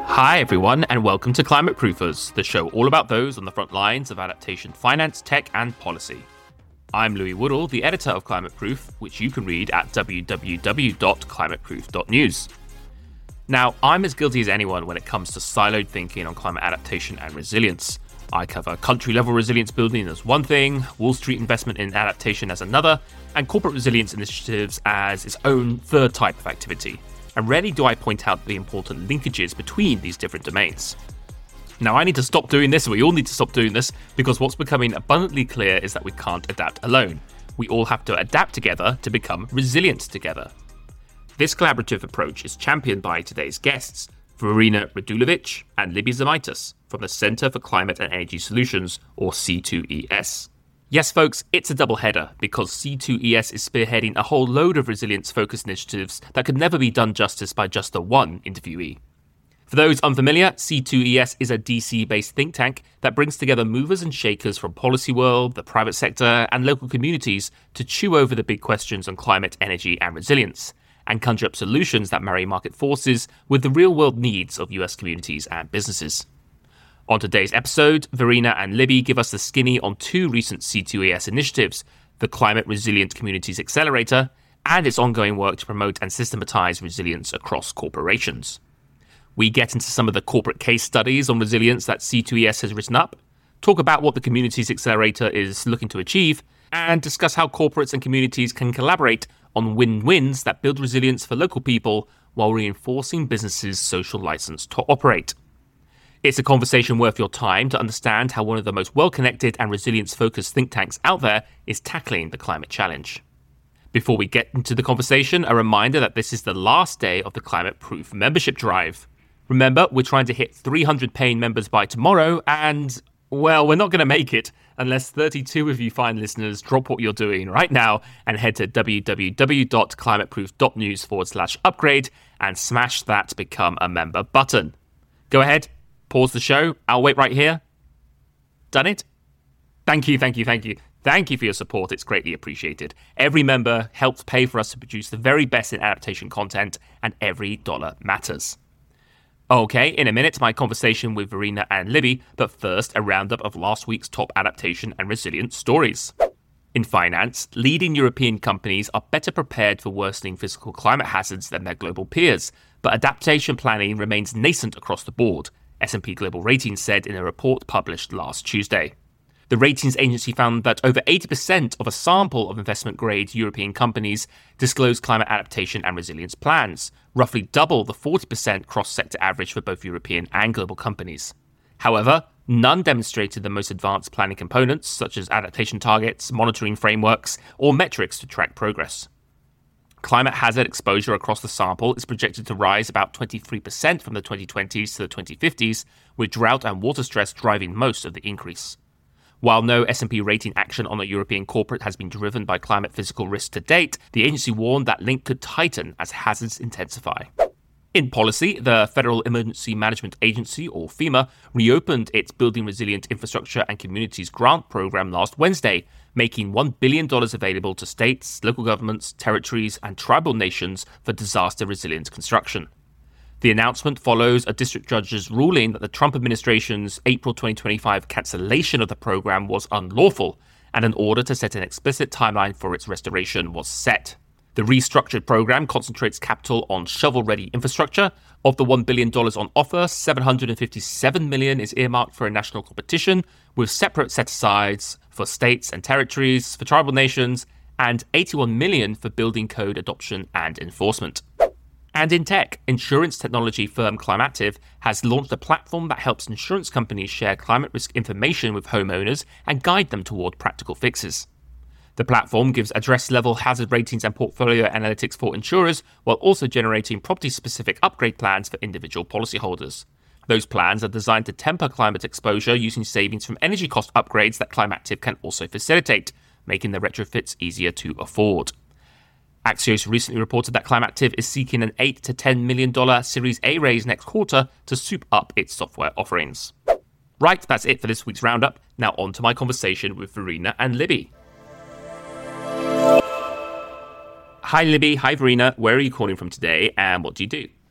Hi everyone, and welcome to Climate Proofers, the show all about those on the front lines of adaptation finance, tech and policy. I'm Louis Woodall, the editor of Climate Proof, which you can read at www.climateproof.news. Now, I'm as guilty as anyone when it comes to siloed thinking on climate adaptation and resilience. I cover country-level resilience building as one thing, Wall Street investment in adaptation as another, and corporate resilience initiatives as its own third type of activity. And rarely do I point out the important linkages between these different domains. Now, I need to stop doing this, and we all need to stop doing this, because what's becoming abundantly clear is that we can't adapt alone. We all have to adapt together to become resilient together. This collaborative approach is championed by today's guests, Verena Radulovic and Libby Zemaitis from the Center for Climate and Energy Solutions, or C2ES. Yes, folks, it's a double-header, because C2ES is spearheading a whole load of resilience-focused initiatives that could never be done justice by just the one interviewee. For those unfamiliar, C2ES is a DC-based think tank that brings together movers and shakers from policy world, the private sector, and local communities to chew over the big questions on climate, energy, and resilience, and conjure up solutions that marry market forces with the real-world needs of US communities and businesses. On today's episode, Verena and Libby give us the skinny on two recent C2ES initiatives, the Climate Resilient Communities Accelerator and its ongoing work to promote and systematize resilience across corporations. We get into some of the corporate case studies on resilience that C2ES has written up, talk about what the Communities Accelerator is looking to achieve, and discuss how corporates and communities can collaborate on win-wins that build resilience for local people while reinforcing businesses' social license to operate. It's a conversation worth your time to understand how one of the most well-connected and resilience-focused think tanks out there is tackling the climate challenge. Before we get into the conversation, a reminder that this is the last day of the Climate Proof membership drive. Remember, we're trying to hit 300 paying members by tomorrow, and, well, we're not going to make it unless 32 of you fine listeners drop what you're doing right now and head to www.climateproof.news/upgrade and smash that Become a Member button. Go ahead. Pause the show. I'll wait right here. Done it? Thank you. Thank you for your support. It's greatly appreciated. Every member helps pay for us to produce the very best in adaptation content, and every dollar matters. Okay, in a minute, my conversation with Verena and Libby, but first, a roundup of last week's top adaptation and resilience stories. In finance, leading European companies are better prepared for worsening physical climate hazards than their global peers, but adaptation planning remains nascent across the board, S&P Global Ratings said in a report published last Tuesday. The ratings agency found that over 80% of a sample of investment-grade European companies disclosed climate adaptation and resilience plans, roughly double the 40% cross-sector average for both European and global companies. However, none demonstrated the most advanced planning components, such as adaptation targets, monitoring frameworks, or metrics to track progress. Climate hazard exposure across the sample is projected to rise about 23% from the 2020s to the 2050s, with drought and water stress driving most of the increase. While no S&P rating action on a European corporate has been driven by climate physical risk to date, the agency warned that link could tighten as hazards intensify. In policy, the Federal Emergency Management Agency, or FEMA, reopened its Building Resilient Infrastructure and Communities grant program last Wednesday, making $1 billion available to states, local governments, territories, and tribal nations for disaster-resilient construction. The announcement follows a district judge's ruling that the Trump administration's April 2025 cancellation of the program was unlawful, and an order to set an explicit timeline for its restoration was set. The restructured program concentrates capital on shovel-ready infrastructure. Of the $1 billion on offer, $757 million is earmarked for a national competition, with separate set-asides for states and territories, for tribal nations, and $81 million for building code adoption and enforcement. And in tech, insurance technology firm Climative has launched a platform that helps insurance companies share climate risk information with homeowners and guide them toward practical fixes. The platform gives address-level hazard ratings and portfolio analytics for insurers, while also generating property-specific upgrade plans for individual policyholders. Those plans are designed to temper climate exposure using savings from energy cost upgrades that Climative can also facilitate, making the retrofits easier to afford. Axios recently reported that Climative is seeking an $8 to $10 million Series A raise next quarter to soup up its software offerings. Right, that's it for this week's roundup. Now on to my conversation with Verena and Libby. Hi Libby, hi Verena. Where are you calling from today and what do you do?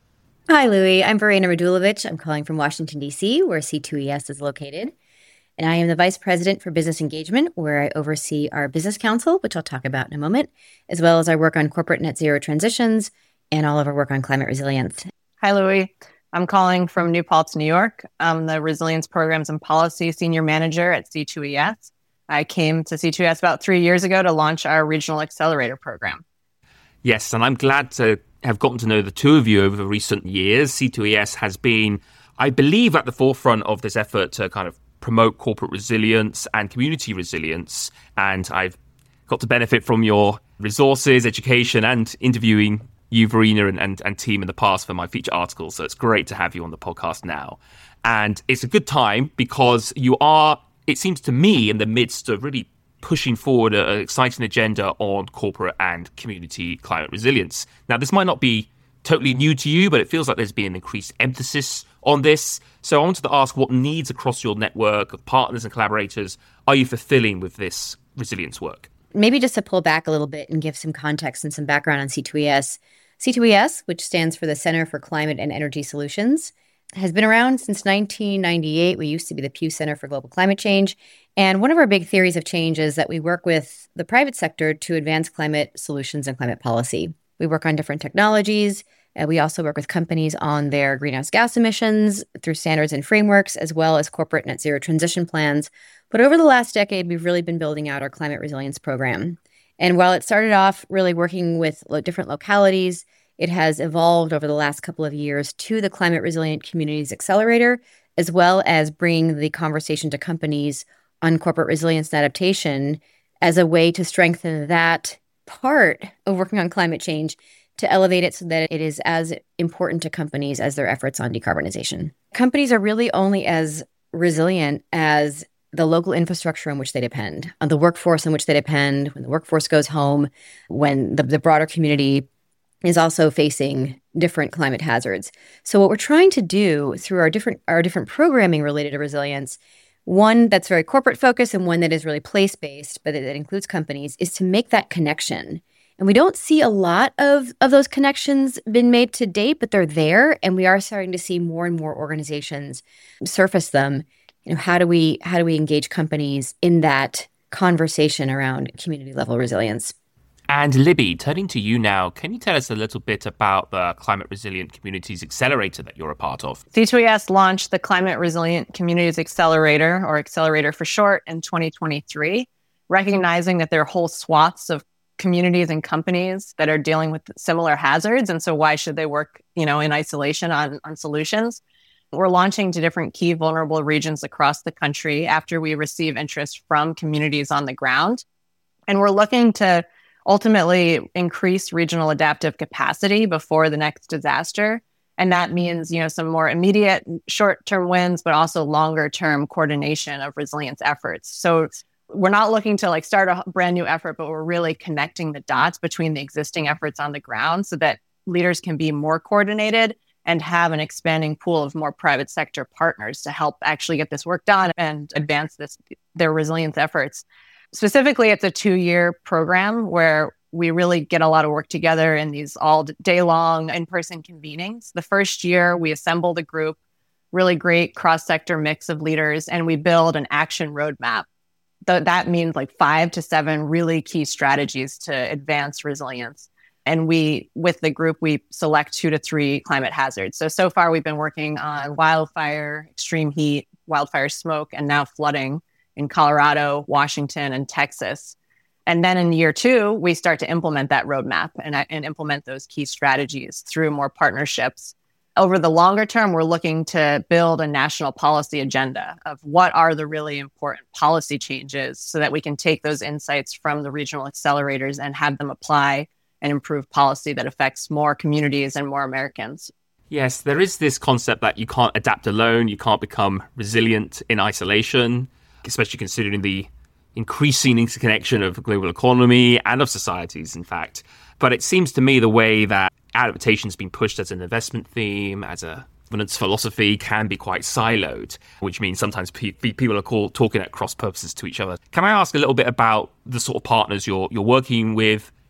Hi, Louie. I'm Verena Radulovich. I'm calling from Washington, D.C., where C2ES is located. And I am the Vice President for Business Engagement, where I oversee our Business Council, which I'll talk about in a moment, as well as our work on corporate net zero transitions and all of our work on climate resilience. Hi, Louie. I'm calling from New Paltz, New York. I'm the Resilience Programs and Policy Senior Manager at C2ES. I came to C2ES about 3 years ago to launch our Regional Accelerator Program. Yes, and I'm glad to have gotten to know the two of you over the recent years. C2ES has been, I believe, at the forefront of this effort to kind of promote corporate resilience and community resilience. And I've got to benefit from your resources, education, and interviewing you, Verena, and team in the past for my feature articles. So it's great to have you on the podcast now. And it's a good time because you are, it seems to me, in the midst of really pushing forward an exciting agenda on corporate and community climate resilience. Now, this might not be totally new to you, but it feels like there's been an increased emphasis on this. So I wanted to ask, what needs across your network of partners and collaborators are you fulfilling with this resilience work? Maybe just to pull back a little bit and give some context and some background on C2ES. C2ES, which stands for the Center for Climate and Energy Solutions, has been around since 1998. We used to be the Pew Center for Global Climate Change. And one of our big theories of change is that we work with the private sector to advance climate solutions and climate policy. We work on different technologies. We also work with companies on their greenhouse gas emissions through standards and frameworks, as well as corporate net zero transition plans. But over the last decade, we've really been building out our climate resilience program. And while it started off really working with different localities, it has evolved over the last couple of years to the Climate Resilient Communities Accelerator, as well as bringing the conversation to companies on corporate resilience and adaptation as a way to strengthen that part of working on climate change, to elevate it so that it is as important to companies as their efforts on decarbonization. Companies are really only as resilient as the local infrastructure on which they depend, on the workforce on which they depend, when the workforce goes home, when the broader community is also facing different climate hazards. So what we're trying to do through our different programming related to resilience, one that's very corporate focused and one that is really place-based, but that includes companies, is to make that connection. And we don't see a lot of those connections been made to date, but they're there. And we are starting to see more and more organizations surface them. How do we engage companies in that conversation around community level resilience? And Libby, turning to you now, can you tell us a little bit about the Climate Resilient Communities Accelerator that you're a part of? C2ES launched the Climate Resilient Communities Accelerator, or Accelerator for short, in 2023, recognizing that there are whole swaths of communities and companies that are dealing with similar hazards. And so why should they work, in isolation on solutions? We're launching to different key vulnerable regions across the country after we receive interest from communities on the ground. And we're looking to ultimately increase regional adaptive capacity before the next disaster. And that means, some more immediate short-term wins, but also longer-term coordination of resilience efforts. So we're not looking to start a brand new effort, but we're really connecting the dots between the existing efforts on the ground so that leaders can be more coordinated and have an expanding pool of more private sector partners to help actually get this work done and advance their resilience efforts. Specifically, it's a 2-year program where we really get a lot of work together in these all day long in-person convenings. The first year, we assemble the group, really great cross-sector mix of leaders, and we build an action roadmap. That means 5 to 7 really key strategies to advance resilience. And with the group, we select 2 to 3 climate hazards. So far, we've been working on wildfire, extreme heat, wildfire smoke, and now flooding in Colorado, Washington, and Texas. And then in year 2, we start to implement that roadmap and implement those key strategies through more partnerships. Over the longer term, we're looking to build a national policy agenda of what are the really important policy changes so that we can take those insights from the regional accelerators and have them apply and improve policy that affects more communities and more Americans. Yes, there is this concept that you can't adapt alone, you can't become resilient in isolation, especially considering the increasing interconnection of the global economy and of societies, in fact. But it seems to me the way that adaptation has been pushed as an investment theme, as a governance philosophy, can be quite siloed, which means sometimes people are talking at cross purposes to each other. Can I ask a little bit about the sort of partners you're working with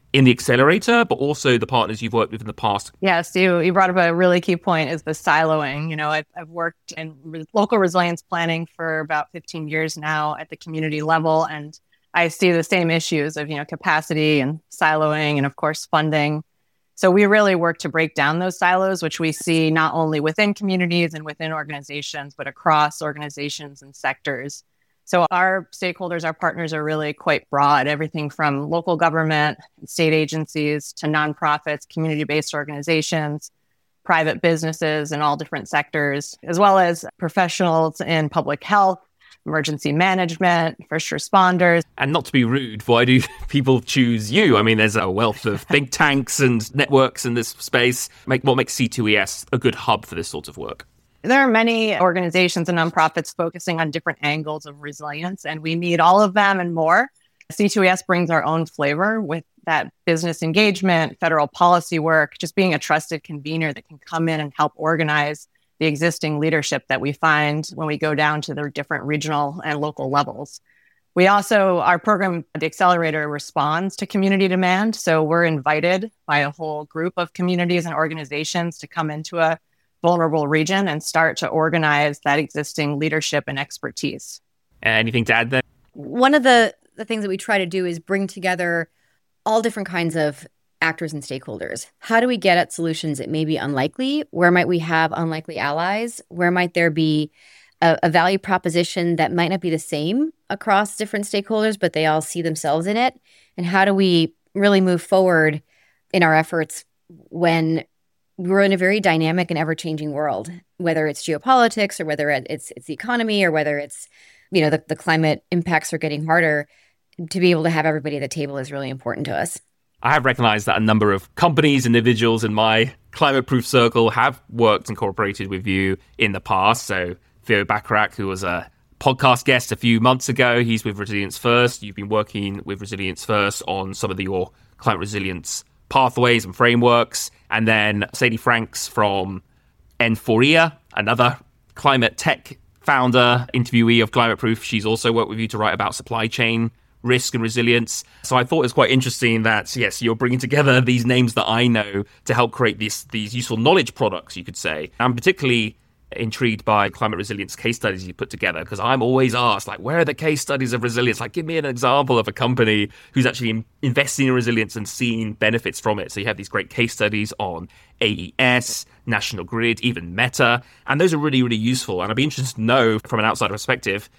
in the accelerator, but also the partners you've worked with in the past? Yes, you brought up a really key point, is the siloing. I've worked in local resilience planning for about 15 years now at the community level, and I see the same issues of, capacity and siloing and, of course, funding. So we really work to break down those silos, which we see not only within communities and within organizations, but across organizations and sectors. So our stakeholders, our partners are really quite broad, everything from local government, state agencies to nonprofits, community-based organizations, private businesses in all different sectors, as well as professionals in public health, emergency management, first responders. And not to be rude, why do people choose you? I mean, there's a wealth of think tanks and networks in this space. What makes C2ES a good hub for this sort of work? There are many organizations and nonprofits focusing on different angles of resilience, and we need all of them and more. C2ES brings our own flavor with that business engagement, federal policy work, just being a trusted convener that can come in and help organize the existing leadership that we find when we go down to the different regional and local levels. We also, our program, the Accelerator, responds to community demand. So we're invited by a whole group of communities and organizations to come into a vulnerable region and start to organize that existing leadership and expertise. Anything to add there? One of the things that we try to do is bring together all different kinds of actors and stakeholders. How do we get at solutions that may be unlikely? Where might we have unlikely allies? Where might there be a value proposition that might not be the same across different stakeholders, but they all see themselves in it? And how do we really move forward in our efforts when we're in a very dynamic and ever-changing world, whether it's geopolitics or whether it's the economy or whether it's, the climate impacts are getting harder? To be able to have everybody at the table is really important to us. I have recognized that a number of companies, individuals in my climate proof circle have worked and cooperated with you in the past. So Theo Bacharach, who was a podcast guest a few months ago, he's with Resilience First. You've been working with Resilience First on some of your climate resilience pathways and frameworks. And then Sadie Franks from N4EA, another climate tech founder, interviewee of Climate Proof. She's also worked with you to write about supply chain risk and resilience. So I thought it was quite interesting that, yes, you're bringing together these names that I know to help create these useful knowledge products, you could say. I'm particularly intrigued by climate resilience case studies you put together, because I'm always asked, where are the case studies of resilience? Give me an example of a company who's actually investing in resilience and seeing benefits from it. So you have these great case studies on AES, National Grid, even Meta, and those are really, really useful. And I'd be interested to know from an outsider perspective,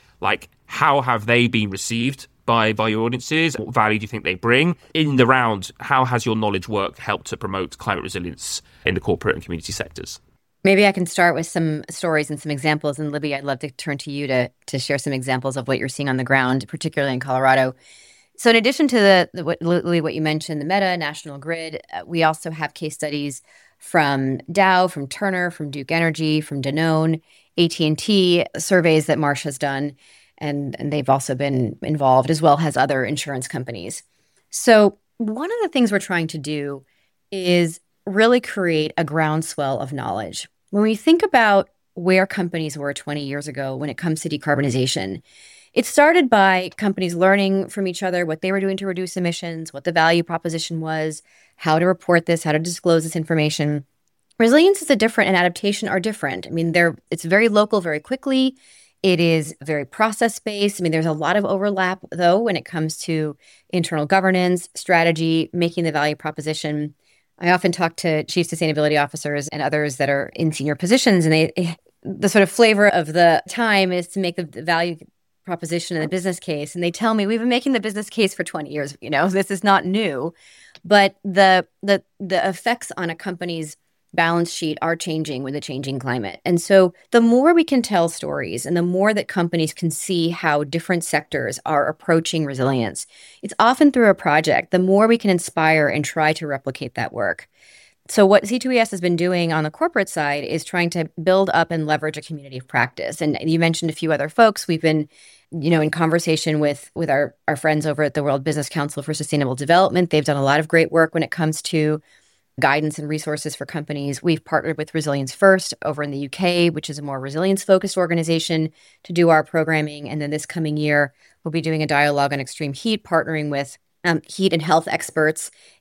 how have they been received by your audiences? What value do you think they bring? In the round, how has your knowledge work helped to promote climate resilience in the corporate and community sectors? Maybe I can start with some stories and some examples. And Libby, I'd love to turn to you to share some examples of what you're seeing on the ground, particularly in Colorado. So in addition to what you mentioned, the Meta, National Grid, we also have case studies from Dow, from Turner, from Duke Energy, from Danone, AT&T, surveys that Marsh has done. And they've also been involved, as well as other insurance companies. So one of the things we're trying to do is really create a groundswell of knowledge. When we think about where companies were 20 years ago when it comes to decarbonization, it started by companies learning from each other what they were doing to reduce emissions, what the value proposition was, how to report this, how to disclose this information. Resilience is different and adaptation are different. It's very local, very quickly. It is very process-based. There's a lot of overlap, though, when it comes to internal governance, strategy, making the value proposition. I often talk to chief sustainability officers and others that are in senior positions, and the sort of flavor of the time is to make the value proposition and the business case. And they tell me, we've been making the business case for 20 years. This is not new. But the effects on a company's balance sheet are changing with the changing climate. And so the more we can tell stories and the more that companies can see how different sectors are approaching resilience, it's often through a project, the more we can inspire and try to replicate that work. So what C2ES has been doing on the corporate side is trying to build up and leverage a community of practice. And you mentioned a few other folks. We've been, in conversation with our friends over at the World Business Council for Sustainable Development. They've done a lot of great work when it comes to guidance and resources for companies. We've partnered with Resilience First over in the UK, which is a more resilience-focused organization, to do our programming. And then this coming year, we'll be doing a dialogue on extreme heat, partnering with heat and health experts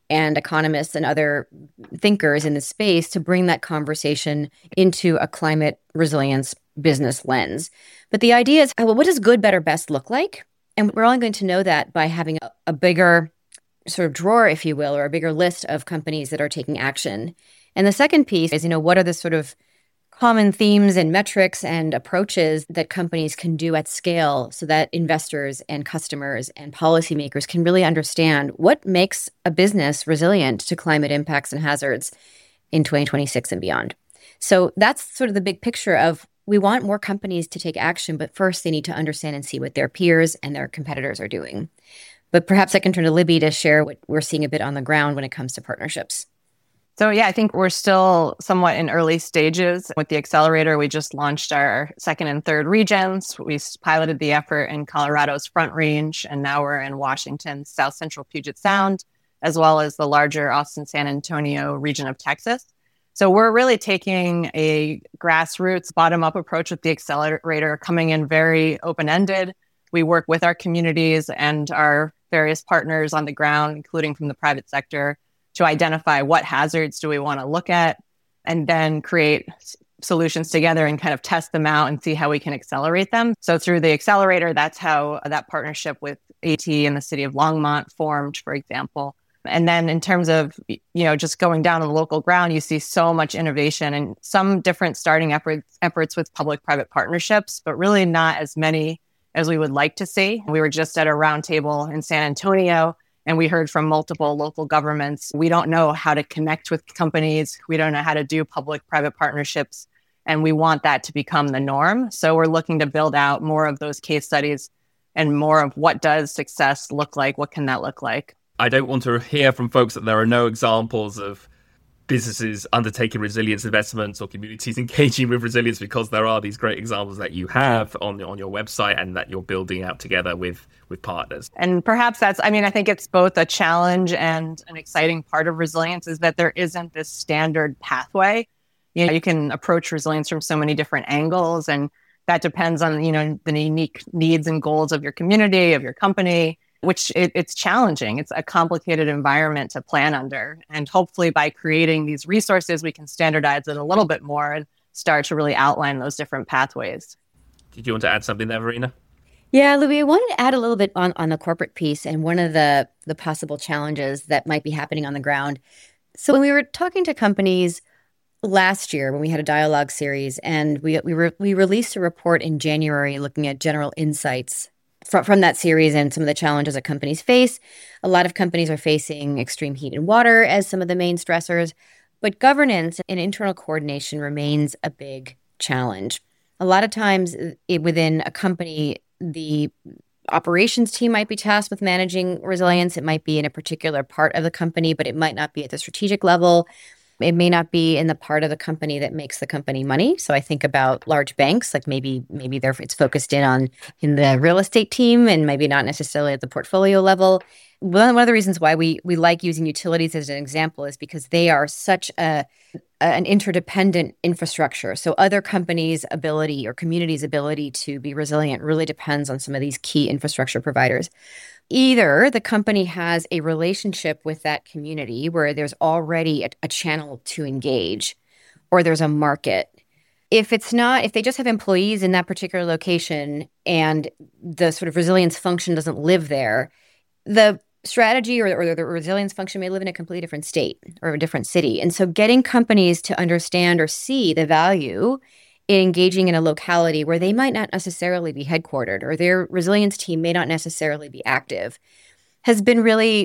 and economists and other thinkers in the space to bring that conversation into a climate resilience business lens. But the idea is, well, what does good, better, best look like? And we're only going to know that by having a bigger sort of drawer, if you will, or a bigger list of companies that are taking action. And the second piece is, what are the sort of common themes and metrics and approaches that companies can do at scale so that investors and customers and policymakers can really understand what makes a business resilient to climate impacts and hazards in 2026 and beyond. So that's sort of the big picture of, we want more companies to take action, but first they need to understand and see what their peers and their competitors are doing. But perhaps I can turn to Libby to share what we're seeing a bit on the ground when it comes to partnerships. So yeah, I think we're still somewhat in early stages. With the accelerator, we just launched our second and third regions. We piloted the effort in Colorado's Front Range, and now we're in Washington's South Central Puget Sound, as well as the larger Austin-San Antonio region of Texas. So we're really taking a grassroots, bottom-up approach with the accelerator, coming in very open-ended. We work with our communities and our various partners on the ground, including from the private sector, to identify what hazards do we want to look at, and then create solutions together and kind of test them out and see how we can accelerate them. So through the accelerator, that's how that partnership with AT and the city of Longmont formed, for example. And then in terms of, just going down on the local ground, you see so much innovation and some different starting efforts with public-private partnerships, but really not as many as we would like to see. We were just at a roundtable in San Antonio, and we heard from multiple local governments. We don't know how to connect with companies. We don't know how to do public-private partnerships. And we want that to become the norm. So we're looking to build out more of those case studies and more of what does success look like? What can that look like? I don't want to hear from folks that there are no examples of businesses undertaking resilience investments or communities engaging with resilience, because there are these great examples that you have on your website and that you're building out together with partners. And perhaps I think it's both a challenge and an exciting part of resilience is that there isn't this standard pathway. You can approach resilience from so many different angles, and that depends on, the unique needs and goals of your community, of your company, which it's challenging. It's a complicated environment to plan under. And hopefully by creating these resources, we can standardize it a little bit more and start to really outline those different pathways. Did you want to add something there, Verena? Yeah, Louis, I wanted to add a little bit on the corporate piece and one of the possible challenges that might be happening on the ground. So when we were talking to companies last year, when we had a dialogue series, and we released a report in January looking at general insights from that series and some of the challenges that companies face. A lot of companies are facing extreme heat and water as some of the main stressors, but governance and internal coordination remains a big challenge. A lot of times within a company, the operations team might be tasked with managing resilience. It might be in a particular part of the company, but it might not be at the strategic level. It may not be in the part of the company that makes the company money. So I think about large banks, like maybe it's focused in the real estate team and maybe not necessarily at the portfolio level. One of the reasons why we like using utilities as an example is because they are such an interdependent infrastructure. So other companies' ability or communities' ability to be resilient really depends on some of these key infrastructure providers. Either the company has a relationship with that community where there's already a channel to engage, or there's a market. If they just have employees in that particular location and the sort of resilience function doesn't live there, the strategy or the resilience function may live in a completely different state or a different city. And so getting companies to understand or see the value in engaging in a locality where they might not necessarily be headquartered or their resilience team may not necessarily be active has been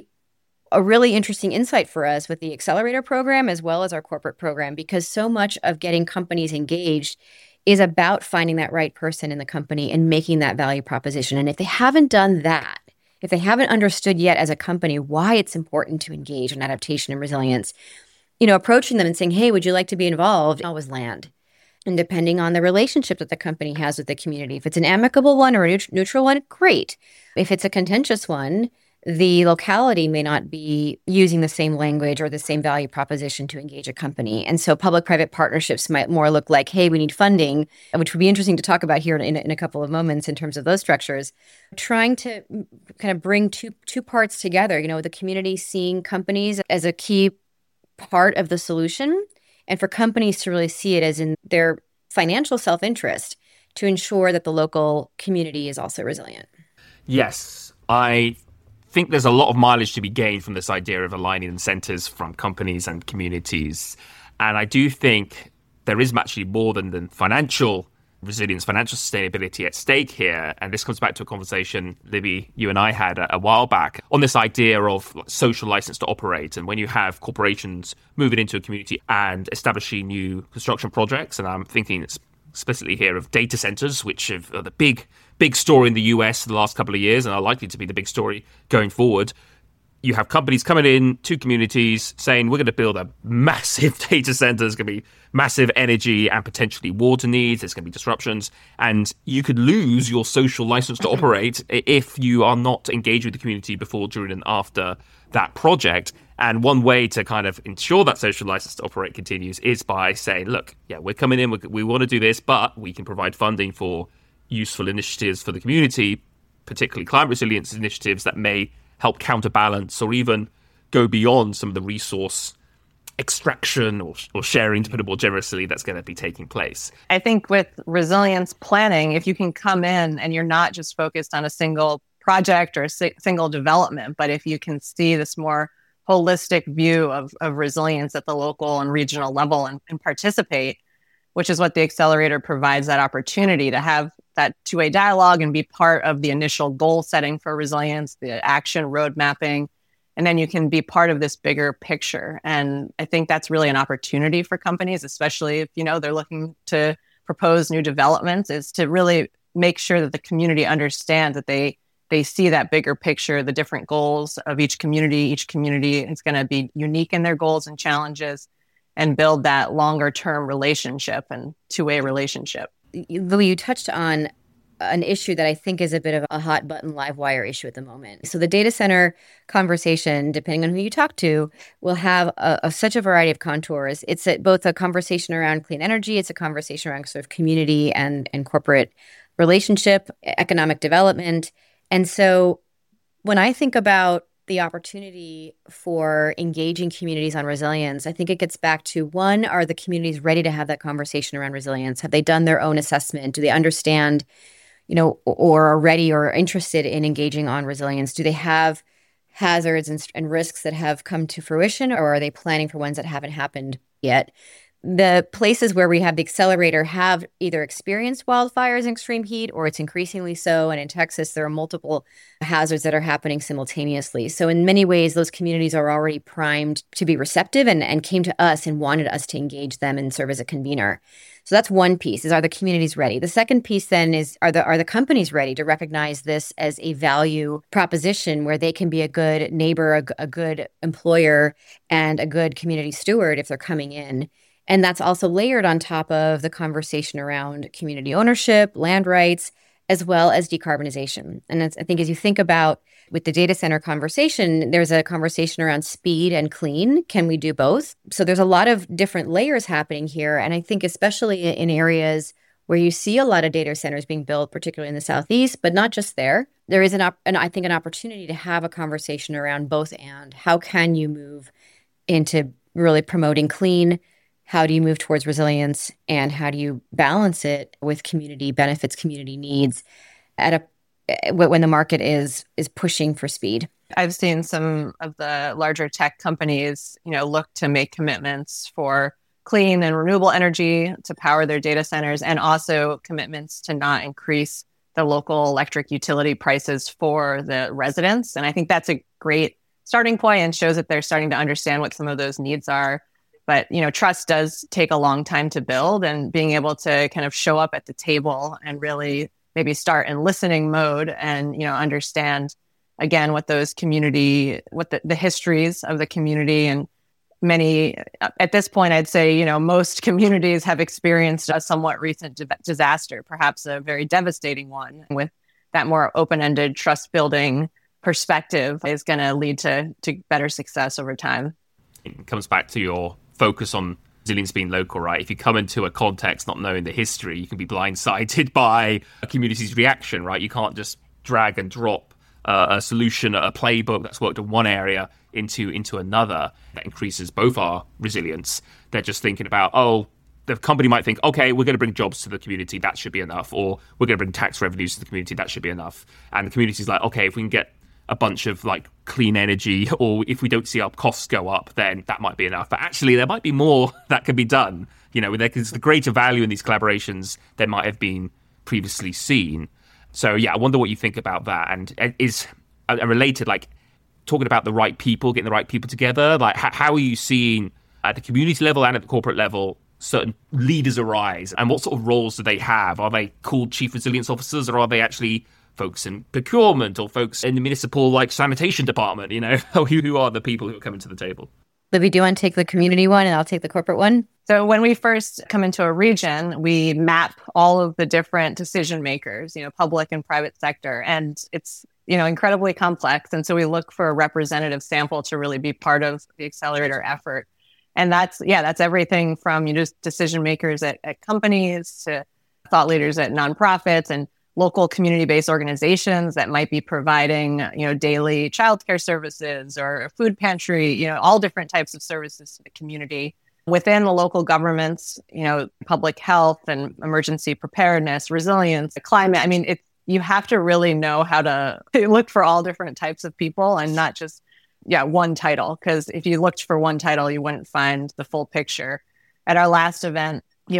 a really interesting insight for us with the accelerator program as well as our corporate program, because so much of getting companies engaged is about finding that right person in the company and making that value proposition. And if they haven't done that, if they haven't understood yet as a company why it's important to engage in adaptation and resilience, approaching them and saying, hey, would you like to be involved? Always land. And depending on the relationship that the company has with the community, if it's an amicable one or a neutral one, great. If it's a contentious one, the locality may not be using the same language or the same value proposition to engage a company. And so public-private partnerships might more look like, hey, we need funding, which would be interesting to talk about here in a couple of moments in terms of those structures. Trying to kind of bring two parts together, the community seeing companies as a key part of the solution, and for companies to really see it as in their financial self-interest to ensure that the local community is also resilient. Yes, I think there's a lot of mileage to be gained from this idea of aligning incentives from companies and communities. And I do think there is actually more than financial resilience, financial sustainability at stake here. And this comes back to a conversation, Libby, you and I had a while back on this idea of social license to operate. And when you have corporations moving into a community and establishing new construction projects, and I'm thinking explicitly here of data centers, which are the big story in the US for the last couple of years and are likely to be the big story going forward. You have companies coming in to communities saying, we're going to build a massive data center. There's going to be massive energy and potentially water needs. There's going to be disruptions. And you could lose your social license to operate if you are not engaged with the community before, during, and after that project. And one way to kind of ensure that social license to operate continues is by saying, look, yeah, we're coming in, we want to do this, but we can provide funding for useful initiatives for the community, particularly climate resilience initiatives that may help counterbalance or even go beyond some of the resource extraction or sharing, to put it more generously, that's going to be taking place. I think with resilience planning, if you can come in and you're not just focused on a single project or a single development, but if you can see this more holistic view of resilience at the local and regional level and participate, which is what the accelerator provides, that opportunity to have that two-way dialogue and be part of the initial goal setting for resilience, the action road mapping, and then you can be part of this bigger picture. And I think that's really an opportunity for companies, especially if, they're looking to propose new developments, is to really make sure that the community understands that they see that bigger picture, the different goals of each community. Each community is going to be unique in their goals and challenges, and build that longer term relationship and two-way relationship. Louis, you touched on an issue that I think is a bit of a hot button live wire issue at the moment. So the data center conversation, depending on who you talk to, will have such a variety of contours. It's both a conversation around clean energy. It's a conversation around sort of community and corporate relationship, economic development. And so when I think about the opportunity for engaging communities on resilience, I think it gets back to, one, are the communities ready to have that conversation around resilience? Have they done their own assessment? Do they understand, or are ready or interested in engaging on resilience? Do they have hazards and risks that have come to fruition, or are they planning for ones that haven't happened yet? The places where we have the accelerator have either experienced wildfires and extreme heat, or it's increasingly so. And in Texas, there are multiple hazards that are happening simultaneously. So in many ways, those communities are already primed to be receptive and came to us and wanted us to engage them and serve as a convener. So that's one piece, is, are the communities ready? The second piece then is, are the companies ready to recognize this as a value proposition where they can be a good neighbor, a good employer, and a good community steward if they're coming in? And that's also layered on top of the conversation around community ownership, land rights, as well as decarbonization. And I think as you think about with the data center conversation, there's a conversation around speed and clean. Can we do both? So there's a lot of different layers happening here. And I think especially in areas where you see a lot of data centers being built, particularly in the Southeast, but not just there, there is I think an opportunity to have a conversation around both. And how can you move into really promoting clean? How do you move towards resilience, and how do you balance it with community benefits, community needs when the market is pushing for speed? I've seen some of the larger tech companies, look to make commitments for clean and renewable energy to power their data centers, and also commitments to not increase the local electric utility prices for the residents. And I think that's a great starting point and shows that they're starting to understand what some of those needs are. But, trust does take a long time to build, and being able to kind of show up at the table and really maybe start in listening mode and, understand, again, what the histories of the community, and many, at this point, I'd say, most communities have experienced a somewhat recent disaster, perhaps a very devastating one, with that more open-ended trust building perspective is going to lead to better success over time. It comes back to your focus on resilience being local, right? If you come into a context not knowing the history, you can be blindsided by a community's reaction, right? You can't just drag and drop a solution, a playbook that's worked in one area into another. That increases both our resilience. They're just thinking about, the company might think, okay, we're going to bring jobs to the community, that should be enough. Or we're going to bring tax revenues to the community, that should be enough. And the community's like, okay, if we can get a bunch of like clean energy, or if we don't see our costs go up, then that might be enough. But actually, there might be more that can be done. There's the greater value in these collaborations than might have been previously seen. So yeah, I wonder what you think about that. And is related, like talking about the right people, getting the right people together. Like how are you seeing at the community level and at the corporate level certain leaders arise, and what sort of roles do they have? Are they called chief resilience officers, or are they actually folks in procurement or folks in the municipal like sanitation department? Who are the people who are coming to the table? Libby, do you want to take the community one and I'll take the corporate one? So when we first come into a region, we map all of the different decision makers, public and private sector, and it's incredibly complex. And so we look for a representative sample to really be part of the accelerator effort. And that's everything from just decision makers at companies to thought leaders at nonprofits and local community-based organizations that might be providing, daily childcare services or a food pantry, all different types of services to the community. Within the local governments, public health and emergency preparedness, resilience, climate. I mean, you have to really know how to look for all different types of people and not just one title, because if you looked for one title, you wouldn't find the full picture. At our last event,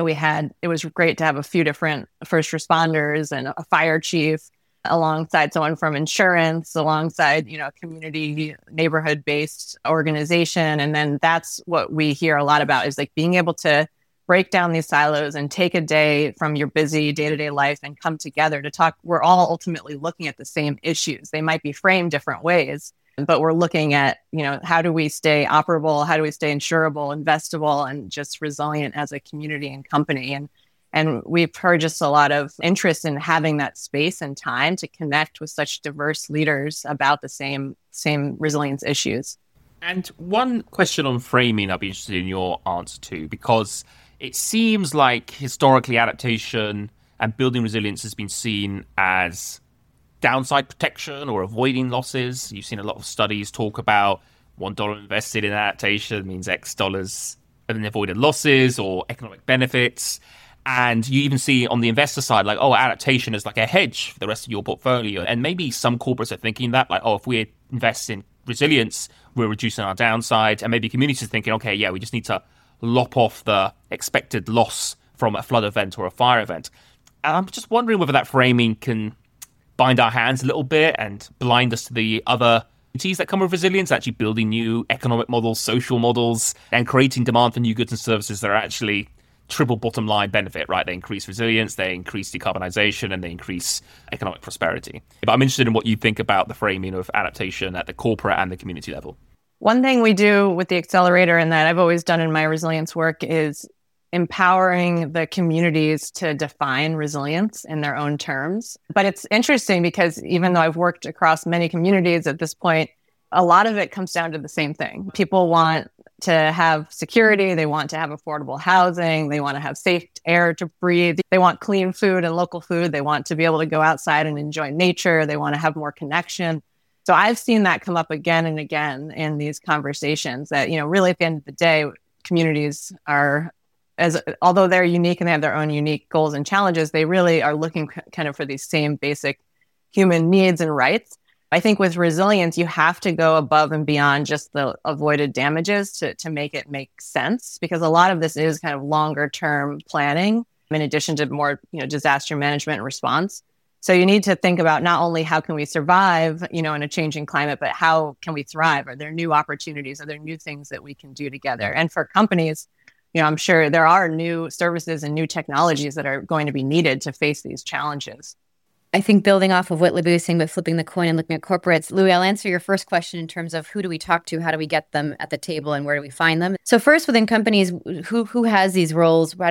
it was great to have a few different first responders and a fire chief alongside someone from insurance, alongside, community neighborhood-based organization. And then that's what we hear a lot about is like being able to break down these silos and take a day from your busy day-to-day life and come together to talk. We're all ultimately looking at the same issues. They might be framed different ways, but we're looking at, how do we stay operable? How do we stay insurable, investable, and just resilient as a community and company? And we've heard just a lot of interest in having that space and time to connect with such diverse leaders about the same resilience issues. And one question on framing I'd be interested in your answer to, because it seems like historically adaptation and building resilience has been seen as downside protection or avoiding losses. You've seen a lot of studies talk about $1 invested in adaptation means X dollars in avoided losses or economic benefits. And you even see on the investor side, like, adaptation is like a hedge for the rest of your portfolio. And maybe some corporates are thinking that, like, if we invest in resilience, we're reducing our downside. And maybe communities are thinking, okay, we just need to lop off the expected loss from a flood event or a fire event. And I'm just wondering whether that framing can bind our hands a little bit and blind us to the other opportunities that come with resilience, actually building new economic models, social models, and creating demand for new goods and services that are actually triple bottom line benefit, right? They increase resilience, they increase decarbonization, and they increase economic prosperity. But I'm interested in what you think about the framing of adaptation at the corporate and the community level. One thing we do with the accelerator, and that I've always done in my resilience work, is empowering the communities to define resilience in their own terms. But it's interesting because even though I've worked across many communities at this point, a lot of it comes down to the same thing. People want to have security. They want to have affordable housing. They want to have safe air to breathe. They want clean food and local food. They want to be able to go outside and enjoy nature. They want to have more connection. So I've seen that come up again and again in these conversations that, really at the end of the day, communities are, although they're unique and they have their own unique goals and challenges, they really are looking kind of for these same basic human needs and rights. I think with resilience, you have to go above and beyond just the avoided damages to make it make sense, because a lot of this is kind of longer term planning in addition to more, disaster management and response. So you need to think about not only how can we survive, in a changing climate, but how can we thrive? Are there new opportunities? Are there new things that we can do together? And for companies, I'm sure there are new services and new technologies that are going to be needed to face these challenges. I think building off of what Libby was saying, but flipping the coin and looking at corporates, Louis, I'll answer your first question in terms of who do we talk to, how do we get them at the table, and where do we find them? So first, within companies, who has these roles? How do we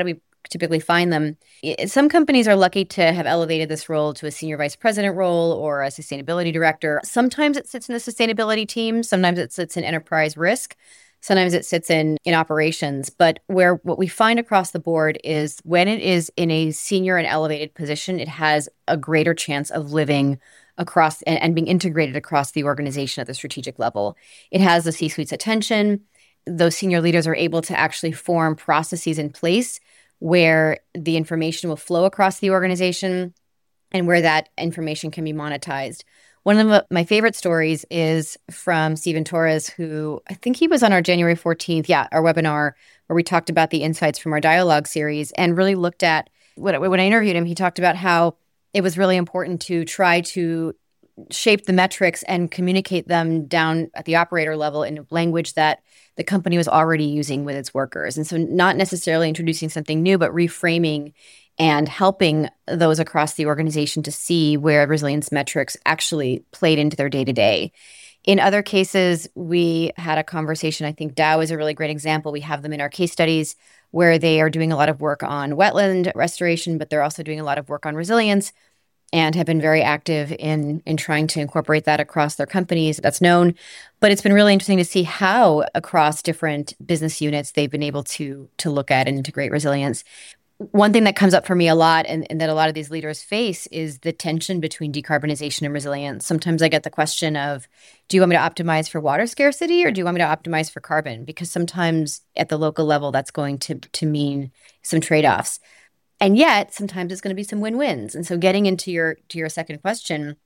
typically find them. Some companies are lucky to have elevated this role to a senior vice president role or a sustainability director. Sometimes it sits in the sustainability team. Sometimes it sits in enterprise risk. Sometimes it sits in operations. But what we find across the board is when it is in a senior and elevated position, it has a greater chance of living across and being integrated across the organization at the strategic level. It has the C-suite's attention. Those senior leaders are able to actually form processes in place where the information will flow across the organization and where that information can be monetized. One of my favorite stories is from Steven Torres, who I think he was on our January 14th, our webinar, where we talked about the insights from our dialogue series and really looked at, when I interviewed him, he talked about how it was really important to try to shape the metrics and communicate them down at the operator level in a language that the company was already using with its workers. And so not necessarily introducing something new, but reframing and helping those across the organization to see where resilience metrics actually played into their day-to-day. In other cases, we had a conversation. I think Dow is a really great example. We have them in our case studies where they are doing a lot of work on wetland restoration, but they're also doing a lot of work on resilience and have been very active in trying to incorporate that across their companies. That's known. But it's been really interesting to see how across different business units they've been able to look at and integrate resilience. One thing that comes up for me a lot and that a lot of these leaders face is the tension between decarbonization and resilience. Sometimes I get the question of, do you want me to optimize for water scarcity or do you want me to optimize for carbon? Because sometimes at the local level, that's going to mean some trade-offs. And yet sometimes it's going to be some win-wins. And so getting into your second question,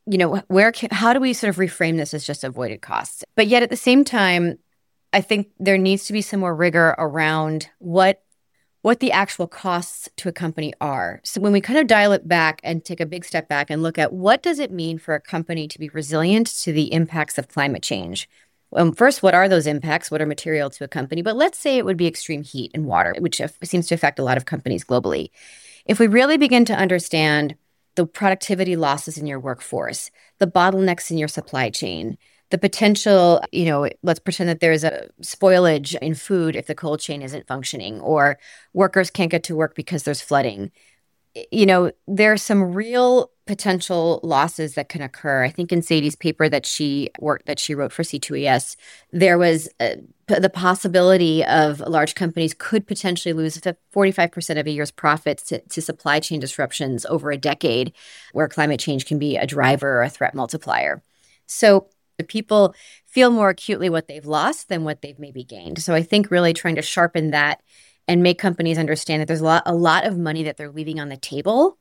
how do we sort of reframe this as just avoided costs? But yet at the same time, I think there needs to be some more rigor around what the actual costs to a company are. So when we kind of dial it back and take a big step back and look at what does it mean for a company to be resilient to the impacts of climate change? First, what are those impacts? What are material to a company? But let's say it would be extreme heat and water, which seems to affect a lot of companies globally. If we really begin to understand the productivity losses in your workforce, the bottlenecks in your supply chain, the potential, let's pretend that there's a spoilage in food if the cold chain isn't functioning, or workers can't get to work because there's flooding. There are some real potential losses that can occur. I think in Sadie's paper that she wrote for C2ES, there was the possibility of large companies could potentially lose 45% of a year's profits to supply chain disruptions over a decade, where climate change can be a driver or a threat multiplier. So people feel more acutely what they've lost than what they've maybe gained. So I think really trying to sharpen that and make companies understand that there's a lot of money that they're leaving on the table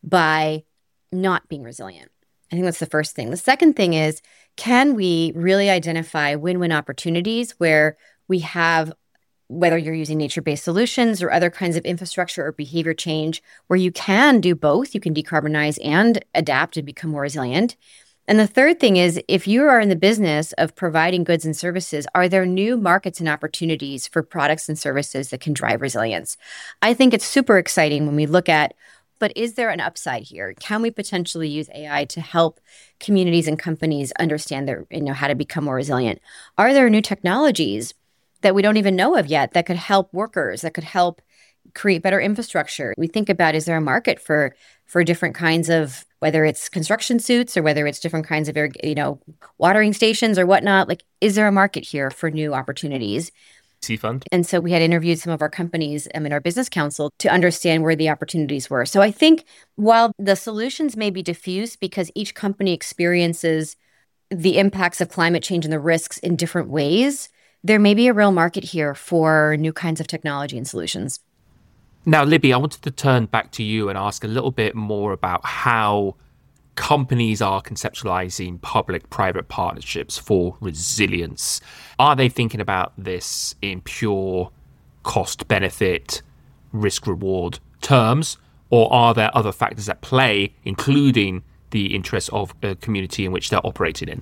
by not being resilient. I think that's the first thing. The second thing is, can we really identify win-win opportunities where we have, whether you're using nature-based solutions or other kinds of infrastructure or behavior change, where you can do both, you can decarbonize and adapt and become more resilient. And the third thing is, if you are in the business of providing goods and services, are there new markets and opportunities for products and services that can drive resilience? I think it's super exciting when we look at, but is there an upside here? Can we potentially use AI to help communities and companies understand how to become more resilient? Are there new technologies that we don't even know of yet that could help workers, that could help create better infrastructure? We think about, is there a market for different kinds of, whether it's construction suits or whether it's different kinds of, watering stations or whatnot, like, is there a market here for new opportunities? C-Fund. And so we had interviewed some of our companies in our business council to understand where the opportunities were. So I think while the solutions may be diffuse because each company experiences the impacts of climate change and the risks in different ways, there may be a real market here for new kinds of technology and solutions. Now, Libby, I wanted to turn back to you and ask a little bit more about how companies are conceptualizing public-private partnerships for resilience. Are they thinking about this in pure cost-benefit, risk-reward terms, or are there other factors at play, including the interests of a community in which they're operating in?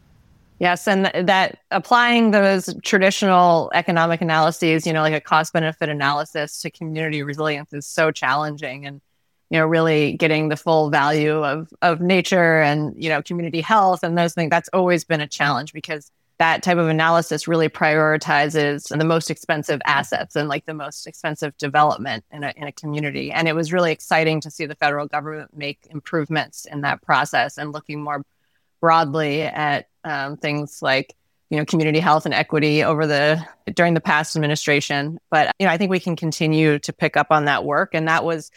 Yes, and that applying those traditional economic analyses, like a cost-benefit analysis to community resilience is so challenging. And, really getting the full value of nature and, community health and those things, that's always been a challenge because that type of analysis really prioritizes the most expensive assets and like the most expensive development in a community. And it was really exciting to see the federal government make improvements in that process and looking more broadly at things like, community health and equity during the past administration. But, I think we can continue to pick up on that work. And that was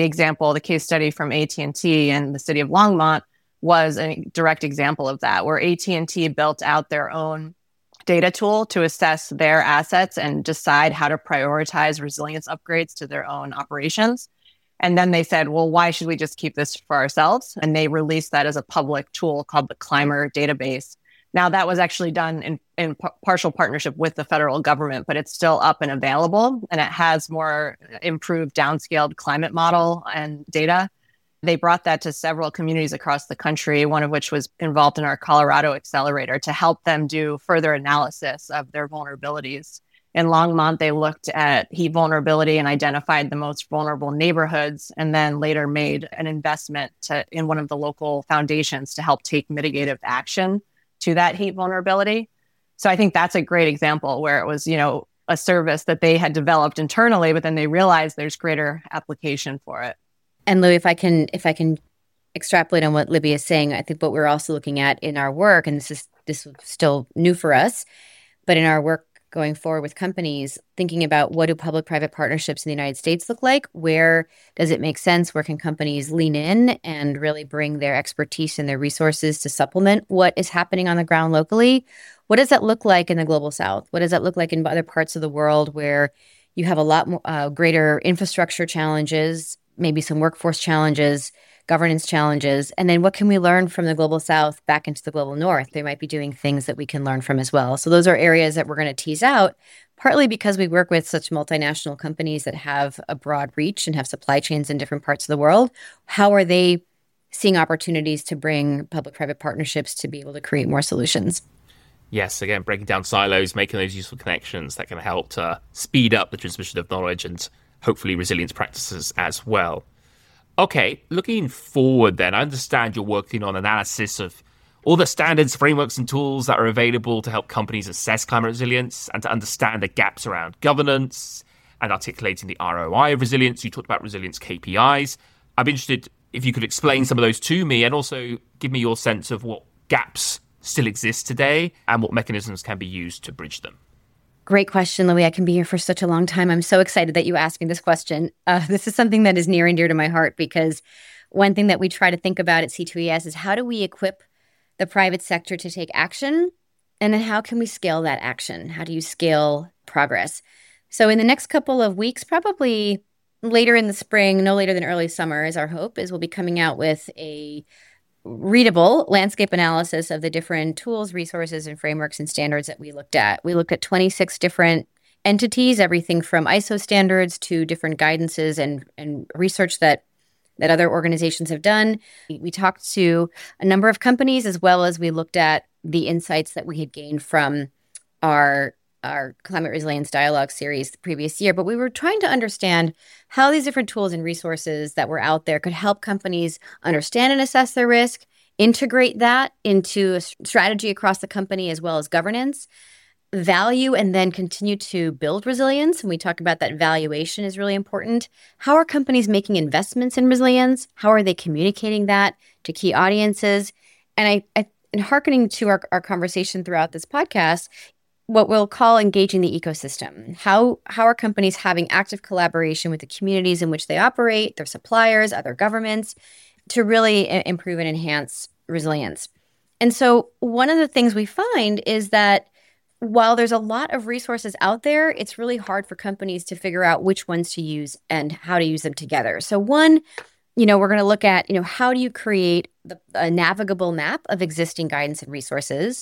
the case study from AT&T and the city of Longmont was a direct example of that, where AT&T built out their own data tool to assess their assets and decide how to prioritize resilience upgrades to their own operations. And then they said, well, why should we just keep this for ourselves? And they released that as a public tool called the Climber database. Now, that was actually done in partial partnership with the federal government, but it's still up and available, and it has more improved downscaled climate model and data. They brought that to several communities across the country, one of which was involved in our Colorado accelerator to help them do further analysis of their vulnerabilities. In Longmont, they looked at heat vulnerability and identified the most vulnerable neighborhoods, and then later made an investment in one of the local foundations to help take mitigative action to that heat vulnerability. So I think that's a great example where it was, a service that they had developed internally, but then they realized there's greater application for it. And Louie, if I can extrapolate on what Libby is saying, I think what we're also looking at in our work, and this is still new for us, but in our work going forward with companies, thinking about what do public-private partnerships in the United States look like? Where does it make sense? Where can companies lean in and really bring their expertise and their resources to supplement what is happening on the ground locally? What does that look like in the Global South? What does that look like in other parts of the world where you have a lot more, greater infrastructure challenges, maybe some workforce challenges, governance challenges, and then what can we learn from the Global South back into the Global North? They might be doing things that we can learn from as well. So those are areas that we're going to tease out, partly because we work with such multinational companies that have a broad reach and have supply chains in different parts of the world. How are they seeing opportunities to bring public-private partnerships to be able to create more solutions? Yes, again, breaking down silos, making those useful connections that can help to speed up the transmission of knowledge and hopefully resilience practices as well. Okay, looking forward then, I understand you're working on analysis of all the standards, frameworks, and tools that are available to help companies assess climate resilience and to understand the gaps around governance and articulating the ROI of resilience. You talked about resilience KPIs. I'm interested if you could explain some of those to me and also give me your sense of what gaps still exist today and what mechanisms can be used to bridge them. Great question, Louie. I can be here for such a long time. I'm so excited that you asked me this question. This is something that is near and dear to my heart because one thing that we try to think about at C2ES is how do we equip the private sector to take action? And then how can we scale that action? How do you scale progress? So in the next couple of weeks, probably later in the spring, no later than early summer is our hope, is we'll be coming out with a readable landscape analysis of the different tools, resources, and frameworks and standards that we looked at. We looked at 26 different entities, everything from ISO standards to different guidances and research that other organizations have done. We talked to a number of companies as well as we looked at the insights that we had gained from our climate resilience dialogue series the previous year. But we were trying to understand how these different tools and resources that were out there could help companies understand and assess their risk, integrate that into a strategy across the company as well as governance, value, and then continue to build resilience. And we talk about that valuation is really important. How are companies making investments in resilience? How are they communicating that to key audiences? And in hearkening to our conversation throughout this podcast, what we'll call engaging the ecosystem. How are companies having active collaboration with the communities in which they operate, their suppliers, other governments, to really improve and enhance resilience? And so one of the things we find is that while there's a lot of resources out there, it's really hard for companies to figure out which ones to use and how to use them together. So one, we're going to look at, how do you create a navigable map of existing guidance and resources?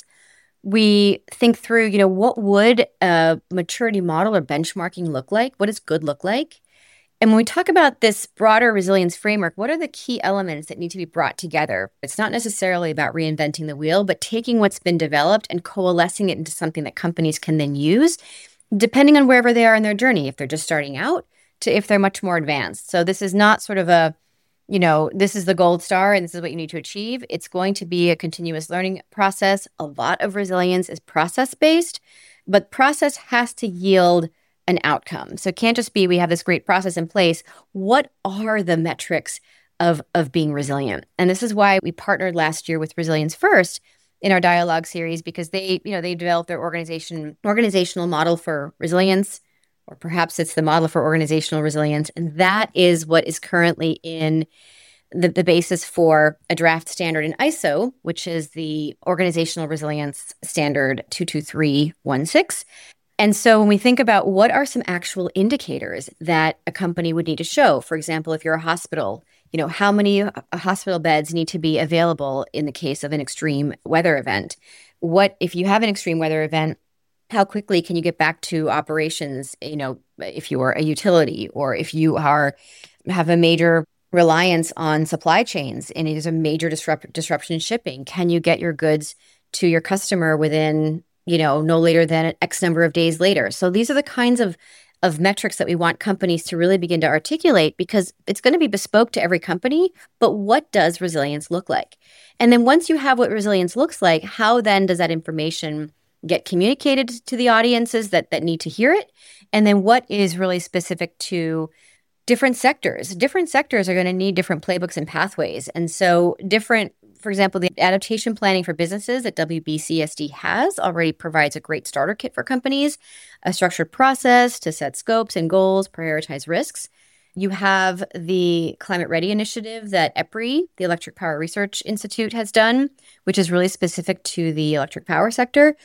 We think through, what would a maturity model or benchmarking look like? What does good look like? And when we talk about this broader resilience framework, what are the key elements that need to be brought together? It's not necessarily about reinventing the wheel, but taking what's been developed and coalescing it into something that companies can then use, depending on wherever they are in their journey, if they're just starting out to if they're much more advanced. So this is not sort of a this is the gold star and this is what you need to achieve. It's going to be a continuous learning process. A lot of resilience is process-based, but process has to yield an outcome. So it can't just be we have this great process in place. What are the metrics of being resilient? And this is why we partnered last year with Resilience First in our dialogue series, because they developed their organizational model for resilience, or perhaps it's the model for organizational resilience. And that is what is currently in the basis for a draft standard in ISO, which is the Organizational Resilience Standard 22316. And so when we think about what are some actual indicators that a company would need to show, for example, if you're a hospital, how many hospital beds need to be available in the case of an extreme weather event? What if you have an extreme weather event? How quickly can you get back to operations? If you are a utility, or if you have a major reliance on supply chains and it is a major disruption in shipping, can you get your goods to your customer within no later than X number of days later? So these are the kinds of metrics that we want companies to really begin to articulate, because it's going to be bespoke to every company. But what does resilience look like? And then once you have what resilience looks like, how then does that information get communicated to the audiences that need to hear it? And then what is really specific to different sectors? Different sectors are going to need different playbooks and pathways. And so for example, the adaptation planning for businesses that WBCSD has already provides a great starter kit for companies, a structured process to set scopes and goals, prioritize risks. You have the Climate Ready initiative that EPRI, the Electric Power Research Institute, has done, which is really specific to the electric power sector.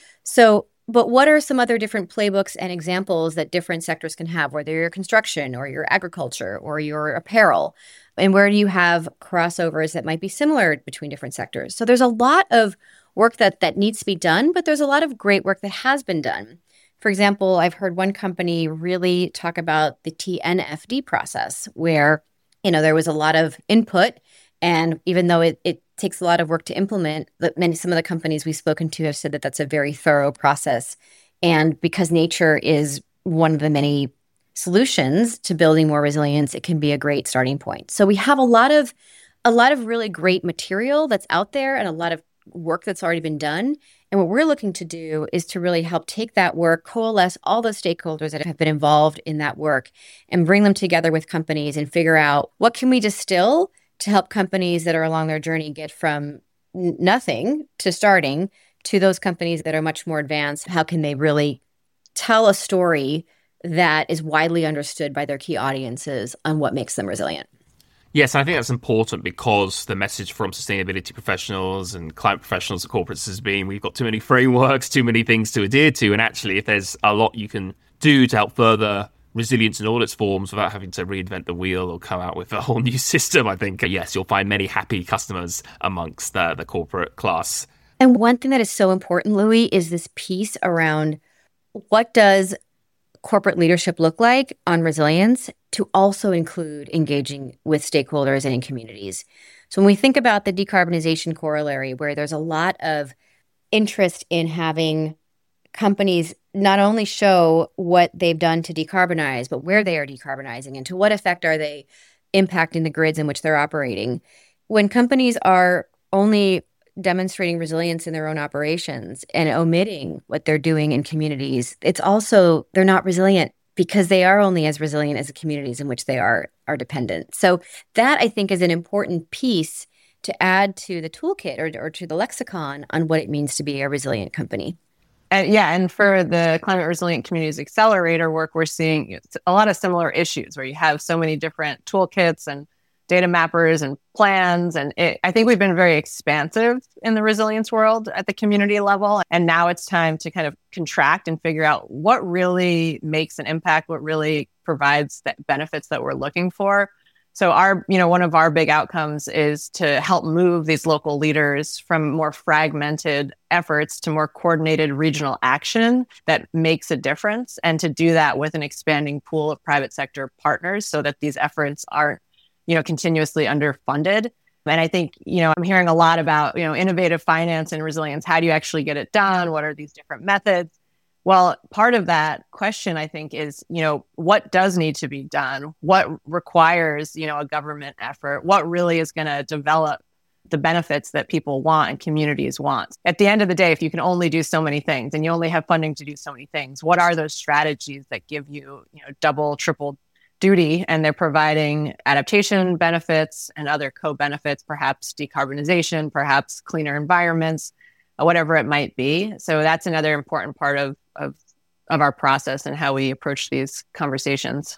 But what are some other different playbooks and examples that different sectors can have, whether you're construction or your agriculture or your apparel? And where do you have crossovers that might be similar between different sectors? So there's a lot of work that needs to be done, but there's a lot of great work that has been done. For example, I've heard one company really talk about the TNFD process, where there was a lot of input, and even though it takes a lot of work to implement, some of the companies we've spoken to have said that that's a very thorough process. And because nature is one of the many solutions to building more resilience, it can be a great starting point. So we have a lot of really great material that's out there and a lot of work that's already been done. And what we're looking to do is to really help take that work, coalesce all the stakeholders that have been involved in that work, and bring them together with companies and figure out what can we distill to help companies that are along their journey get from nothing to starting to those companies that are much more advanced. How can they really tell a story that is widely understood by their key audiences on what makes them resilient? Yes, I think that's important, because the message from sustainability professionals and climate professionals at corporates has been we've got too many frameworks, too many things to adhere to. And actually, if there's a lot you can do to help further resilience in all its forms without having to reinvent the wheel or come out with a whole new system, I think, yes, you'll find many happy customers amongst the corporate class. And one thing that is so important, Louis, is this piece around what does corporate leadership look like on resilience, to also include engaging with stakeholders and in communities. So when we think about the decarbonization corollary, where there's a lot of interest in having companies not only show what they've done to decarbonize, but where they are decarbonizing and to what effect are they impacting the grids in which they're operating. When companies are only demonstrating resilience in their own operations and omitting what they're doing in communities, they're not resilient, because they are only as resilient as the communities in which they are dependent. So that, I think, is an important piece to add to the toolkit or to the lexicon on what it means to be a resilient company. And for the Climate Resilient Communities Accelerator work, we're seeing a lot of similar issues where you have so many different toolkits and data mappers and plans. And I think we've been very expansive in the resilience world at the community level. And now it's time to kind of contract and figure out what really makes an impact, what really provides the benefits that we're looking for. So one of our big outcomes is to help move these local leaders from more fragmented efforts to more coordinated regional action that makes a difference, and to do that with an expanding pool of private sector partners so that these efforts aren't continuously underfunded. And I think, I'm hearing a lot about, innovative finance and resilience. How do you actually get it done? What are these different methods? Well, part of that question, I think, is, what does need to be done? What requires, a government effort? What really is going to develop the benefits that people want and communities want? At the end of the day, if you can only do so many things and you only have funding to do so many things, what are those strategies that give you, double, triple duty? And they're providing adaptation benefits and other co-benefits, perhaps decarbonization, perhaps cleaner environments, whatever it might be. So that's another important part of our process and how we approach these conversations.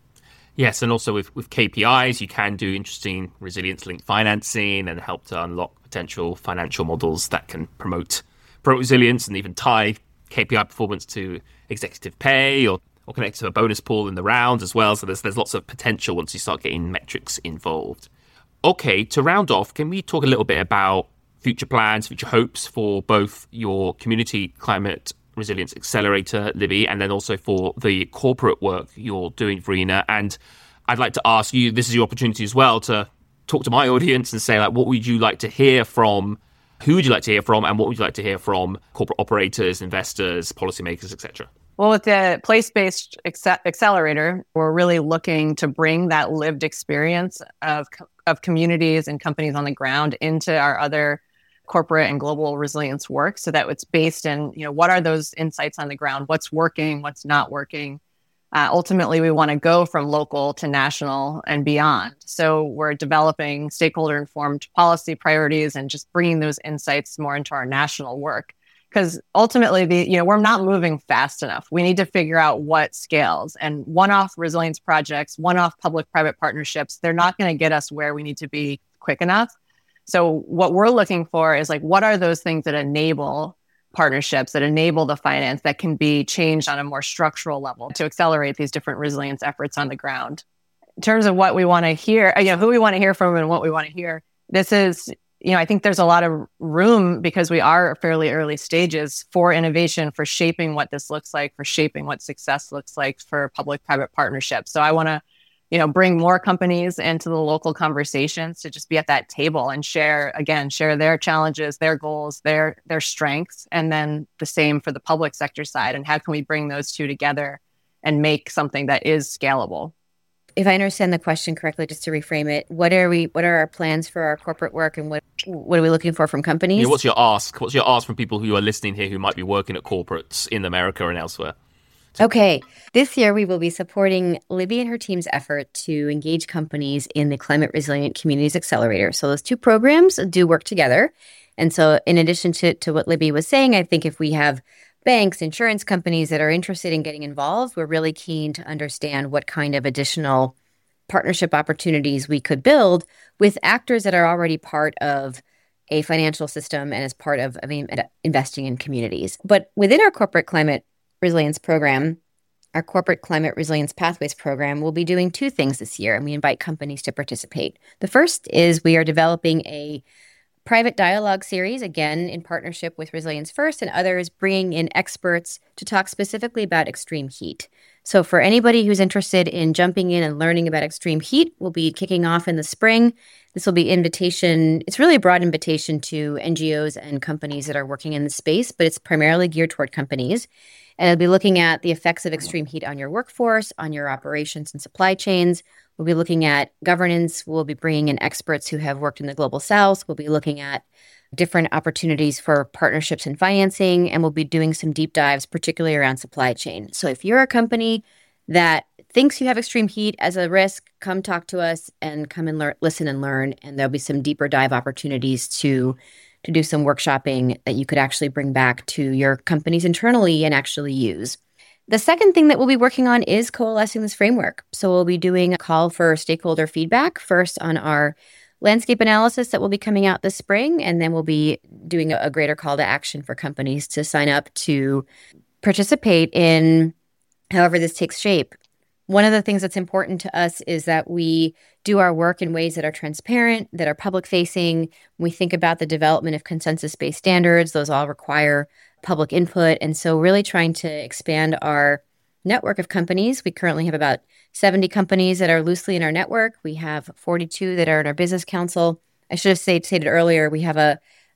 Yes, and also with KPIs, you can do interesting resilience-linked financing and help to unlock potential financial models that can promote resilience and even tie KPI performance to executive pay or connect to a bonus pool in the round as well. So there's lots of potential once you start getting metrics involved. Okay, to round off, can we talk a little bit about future plans, future hopes for both your community climate resilience accelerator, Libby, and then also for the corporate work you're doing, Verena? And I'd like to ask you, this is your opportunity as well to talk to my audience and say, what would you like to hear from, who would you like to hear from, and what would you like to hear from corporate operators, investors, policymakers, etc.? Well, with the place-based accelerator, we're really looking to bring that lived experience of communities and companies on the ground into our other corporate and global resilience work, so that it's based in, what are those insights on the ground? What's working? What's not working? Ultimately, we want to go from local to national and beyond. So we're developing stakeholder-informed policy priorities and just bringing those insights more into our national work. Because ultimately, we're not moving fast enough. We need to figure out what scales. And one-off resilience projects, one-off public-private partnerships, they're not going to get us where we need to be quick enough. So what we're looking for is what are those things that enable partnerships, that enable the finance that can be changed on a more structural level to accelerate these different resilience efforts on the ground. In terms of what we want to hear, who we want to hear from and what we want to hear, this is, I think there's a lot of room, because we are fairly early stages, for innovation, for shaping what this looks like, for shaping what success looks like for public-private partnerships. So I want to bring more companies into the local conversations to just be at that table and share their challenges, their goals, their strengths, and then the same for the public sector side. And how can we bring those two together and make something that is scalable? If I understand the question correctly, just to reframe it, what are our plans for our corporate work, and what are we looking for from companies? Yeah, what's your ask? What's your ask from people who are listening here who might be working at corporates in America and elsewhere? Okay. This year, we will be supporting Libby and her team's effort to engage companies in the Climate Resilient Communities Accelerator. So those two programs do work together. And so in addition to what Libby was saying, I think if we have banks, insurance companies that are interested in getting involved, we're really keen to understand what kind of additional partnership opportunities we could build with actors that are already part of a financial system and as part of investing in communities. But within our corporate climate resilience program, our corporate climate resilience pathways program, will be doing two things this year, and we invite companies to participate. The first is we are developing a private dialogue series, again, in partnership with Resilience First and others, bringing in experts to talk specifically about extreme heat. So for anybody who's interested in jumping in and learning about extreme heat, we'll be kicking off in the spring. This will be it's really a broad invitation to NGOs and companies that are working in the space, but it's primarily geared toward companies. And it'll be looking at the effects of extreme heat on your workforce, on your operations and supply chains. We'll be looking at governance. We'll be bringing in experts who have worked in the Global South. We'll be looking at different opportunities for partnerships and financing, and we'll be doing some deep dives, particularly around supply chain. So if you're a company that thinks you have extreme heat as a risk, come talk to us and come and listen and learn, and there'll be some deeper dive opportunities to do some workshopping that you could actually bring back to your companies internally and actually use. The second thing that we'll be working on is coalescing this framework. So we'll be doing a call for stakeholder feedback first on our landscape analysis that will be coming out this spring, and then we'll be doing a greater call to action for companies to sign up to participate in however this takes shape. One of the things that's important to us is that we do our work in ways that are transparent, that are public-facing. When we think about the development of consensus-based standards, those all require public input. And so really trying to expand our network of companies. We currently have about 70 companies that are loosely in our network. We have 42 that are in our business council. I should have stated earlier, we have a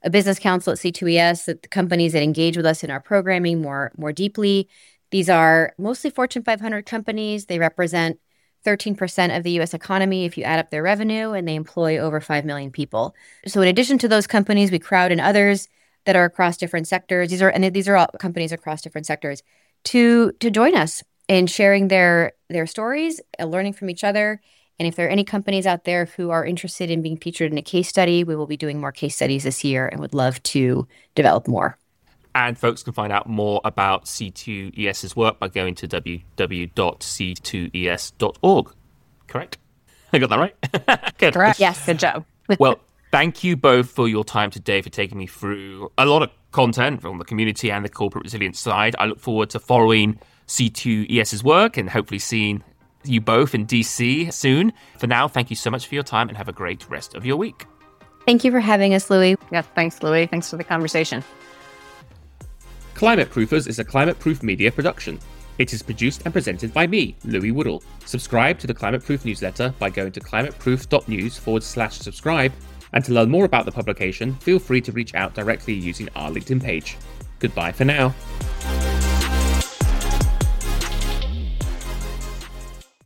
a business council at C2ES, that the companies that engage with us in our programming more deeply. These are mostly Fortune 500 companies. They represent 13% of the U.S. economy if you add up their revenue, and they employ over 5 million people. So in addition to those companies, we crowd in others that are across different sectors. These are all companies across different sectors to join us in sharing their stories, learning from each other. And if there are any companies out there who are interested in being featured in a case study, we will be doing more case studies this year and would love to develop more. And folks can find out more about C2ES's work by going to www.c2es.org. Correct? I got that right? Good. Correct. Yes, good job. Well, thank you both for your time today, for taking me through a lot of content from the community and the corporate resilience side. I look forward to following C2ES's work and hopefully seeing you both in DC soon. For now, thank you so much for your time and have a great rest of your week. Thank you for having us, Louis. Yeah, thanks, Louis. Thanks for the conversation. Climate Proofers is a Climate Proof media production. It is produced and presented by me, Louis Woodall. Subscribe to the Climate Proof newsletter by going to climateproof.news/subscribe. And to learn more about the publication, feel free to reach out directly using our LinkedIn page. Goodbye for now.